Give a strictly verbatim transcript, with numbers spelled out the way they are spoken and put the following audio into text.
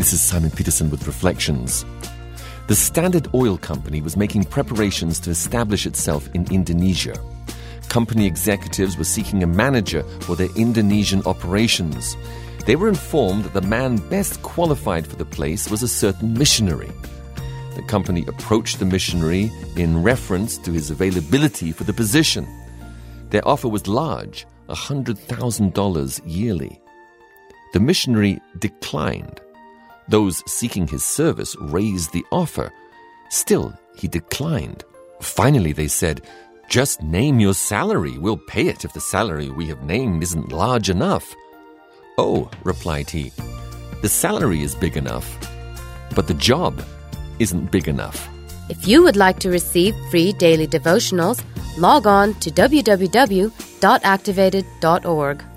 This is Simon Peterson with Reflections. The Standard Oil Company was making preparations to establish itself in Indonesia. Company executives were seeking a manager for their Indonesian operations. They were informed that the man best qualified for the place was a certain missionary. The company approached the missionary in reference to his availability for the position. Their offer was large, one hundred thousand dollars yearly. The missionary declined. Those seeking his service raised the offer. Still, he declined. Finally, they said, "Just name your salary. We'll pay it if the salary we have named isn't large enough." "Oh," replied he, "the salary is big enough, but the job isn't big enough." If you would like to receive free daily devotionals, log on to w w w dot activated dot org.